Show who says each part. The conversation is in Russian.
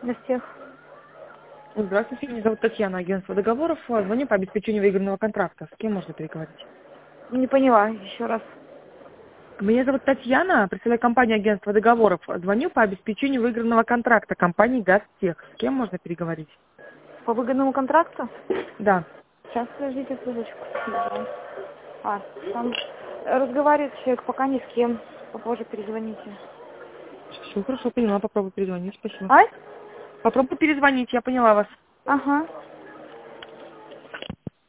Speaker 1: Для всех.
Speaker 2: Здравствуйте, меня зовут Татьяна, агентство договоров. Звоню по обеспечению выигранного контракта. С кем можно переговорить?
Speaker 1: Не поняла, еще раз.
Speaker 2: Меня зовут Татьяна, представляю компанию агентства договоров. Звоню по обеспечению выигранного контракта компании «Газтех». С кем можно переговорить?
Speaker 1: По выгодному контракту?
Speaker 2: Да.
Speaker 1: Сейчас, подождите ссылочку. Там разговаривает человек, пока ни с кем. Попозже перезвоните.
Speaker 2: Все хорошо, поняла, попробую перезвонить, спасибо.
Speaker 1: Ай?
Speaker 2: Попробую перезвонить, я поняла вас.
Speaker 1: Ага.